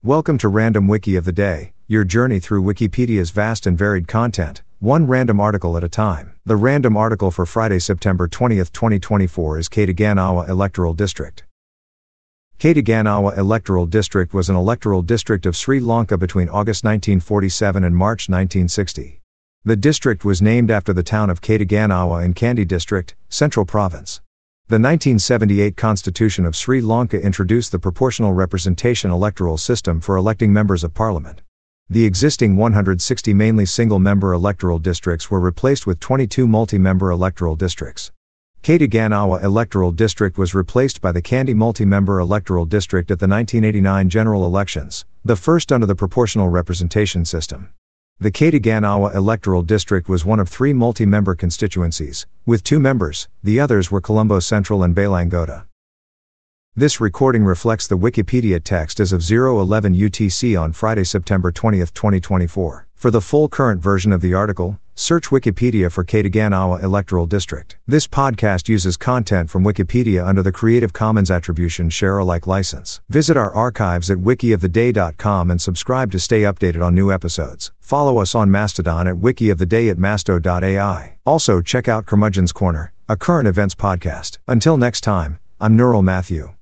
Welcome to Random Wiki of the Day, your journey through Wikipedia's vast and varied content, one random article at a time. The random article for Friday, September 20, 2024 is Ketiganawa Electoral District. Ketiganawa Electoral District was an electoral district of Sri Lanka between August 1947 and March 1960. The district was named after the town of Ketiganawa in Kandy District, Central Province. The 1978 Constitution of Sri Lanka introduced the proportional representation electoral system for electing members of parliament. The existing 160 mainly single-member electoral districts were replaced with 22 multi-member electoral districts. Ketiganawa Electoral District was replaced by the Kandy multi-member electoral district at the 1989 general elections, the first under the proportional representation system. The Ketiganawa Electoral District was one of three multi-member constituencies, with 2 members, the others were Colombo Central and Balangota. This recording reflects the Wikipedia text as of 0:11 UTC on Friday, September 20, 2024. For the full current version of the article, search Wikipedia for Ketiganawa Electoral District. This podcast uses content from Wikipedia under the Creative Commons Attribution Share Alike license. Visit our archives at wikioftheday.com and subscribe to stay updated on new episodes. Follow us on Mastodon at wikioftheday@masto.ai. Also check out Curmudgeon's Corner, a current events podcast. Until next time, I'm Neural Matthew.